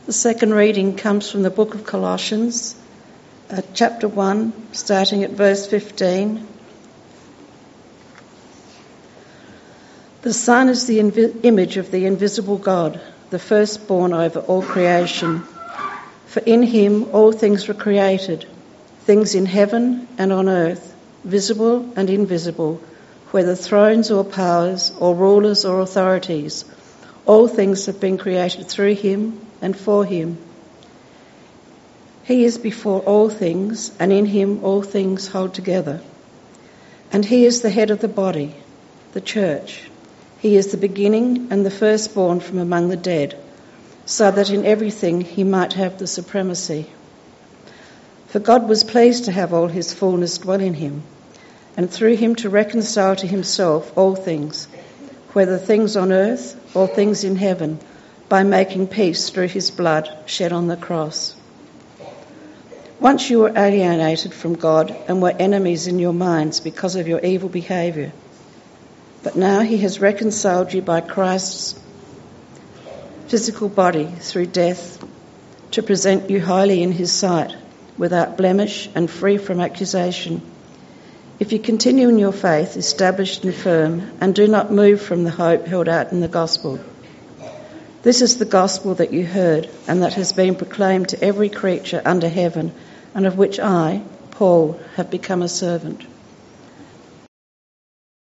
The second reading comes from the book of Colossians, chapter 1, starting at verse 15. The Son is the image of the invisible God, the firstborn over all creation. For in him all things were created, things in heaven and on earth, visible and invisible, whether thrones or powers or rulers or authorities. All things have been created through him and for him. He is before all things, and in him all things hold together. And he is the head of the body, the church. He is the beginning and the firstborn from among the dead, so that in everything he might have the supremacy. For God was pleased to have all his fullness dwell in him, and through him to reconcile to himself all things, whether things on earth or things in heaven, by making peace through his blood shed on the cross. Once you were alienated from God and were enemies in your minds because of your evil behaviour. But now he has reconciled you by Christ's physical body through death to present you holy in his sight, without blemish and free from accusation. If you continue in your faith, established and firm, and do not move from the hope held out in the gospel. This is the gospel that you heard and that has been proclaimed to every creature under heaven, and of which I, Paul, have become a servant.